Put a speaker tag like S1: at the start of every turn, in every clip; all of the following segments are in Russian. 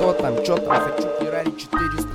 S1: что там, хочу Ferrari 430.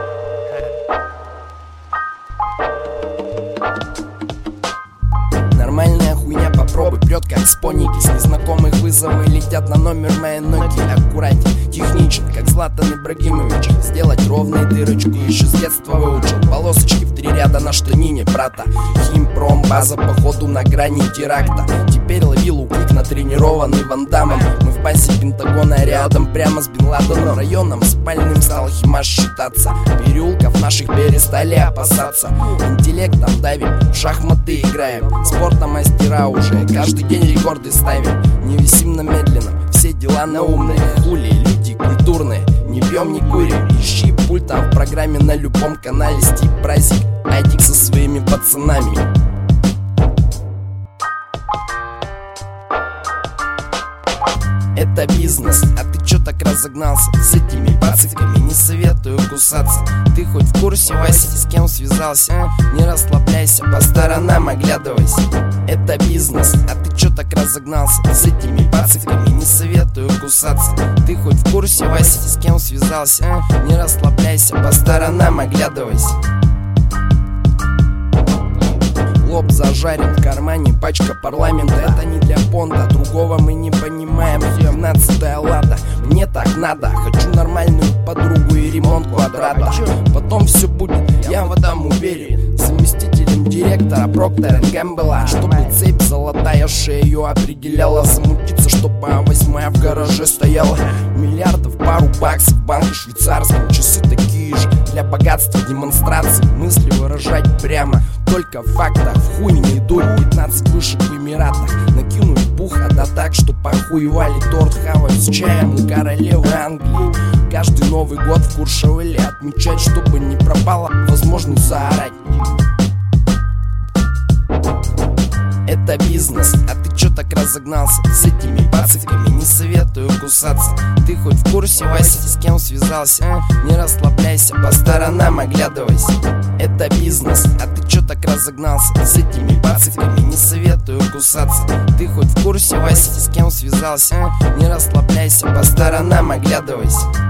S1: Нормальная хуйня, попробуй, прет как споники. С незнакомых вызовы летят на номер моей ноги. Аккуратней, техничен, как Златан Ибрагимович. Сделать ровную дырочку еще с детства выучил. Полосочки в 3 ряда на штанине брата. Химпром, база походу на грани теракта. Теперь лови лук натренированный Ван Дамом. Мы в базе Пентагона рядом, прямо с Бин Ладеном. Районом спальным стал Химаш считаться. Переулков наших перестали опасаться. Интеллектом давим, в шахматы играем. Спорта мастера уже, каждый день рекорды ставим. Не висим на медленном, все дела на умные. Хули, люди культурные, не пьем, не курим. Ищи пульт там в программе на любом канале. Стип Бразик, Айдик со своими пацанами. Это бизнес, а ты чё так разогнался? С этими пациками не советую кусаться. Ты хоть в курсе, Вася, с кем связался? Не расслабляйся, по сторонам оглядывайся. Это бизнес, а ты чё так разогнался? С этими пациками не советую кусаться. Ты хоть в курсе, Вася, с кем связался? Не расслабляйся, по сторонам оглядывайся. Лоб зажарен, в кармане пачка парламента. Это не для понта, другого мы не понимаем. 17-я лата, мне так надо. Хочу нормальную подругу и ремонт квадрата. Потом все будет, я в этом уверен. Заместителем директора Проктора Гэмбела. Чтобы цепь золотая шею определяла. Замутиться, чтобы А8 в гараже стояла. Миллиардов, пару баксов в банке швейцарском. Часы такие же, для богатства демонстрации. Мысли выражать прямо, только в фактах. В хуй не дурь, 15 вышек в Эмиратах. Накинуть пуха, да так, что похуевали торт. Хавать с чаем у королевы Англии. Каждый Новый год в Куршавеле отмечать, чтобы не пропала возможность заорать. Это бизнес, а ты чё так разогнался? С этими пациками не советую кусаться. Ты хоть в курсе, Вася, с кем связался? Не расслабляйся, по сторонам оглядывайся. Это бизнес, а ты чё так разогнался? С этими пациками не советую кусаться. Ты хоть в курсе, Вася, с кем связался? Не расслабляйся, по сторонам оглядывайся.